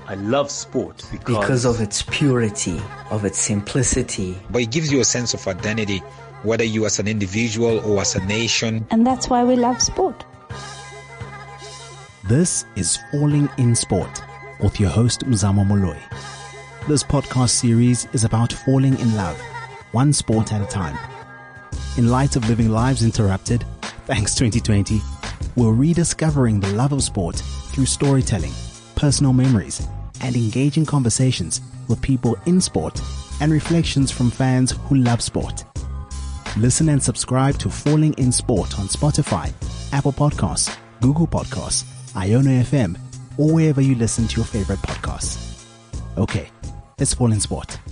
I love sport because of its purity, of its simplicity. But it gives you a sense of identity, whether you as an individual or as a nation. And that's why we love sport. This is Falling in Sport with your host Mzamo Moloi. This podcast series is about falling in love, one sport at a time. In light of living lives interrupted, thanks 2020, we're rediscovering the love of sport through storytelling, personal memories, and engaging conversations with people in sport and reflections from fans who love sport. Listen and subscribe to Falling in Sport on Spotify, Apple Podcasts, Google Podcasts, Iono FM, or wherever you listen to your favorite podcasts. Okay, let's fall in sport.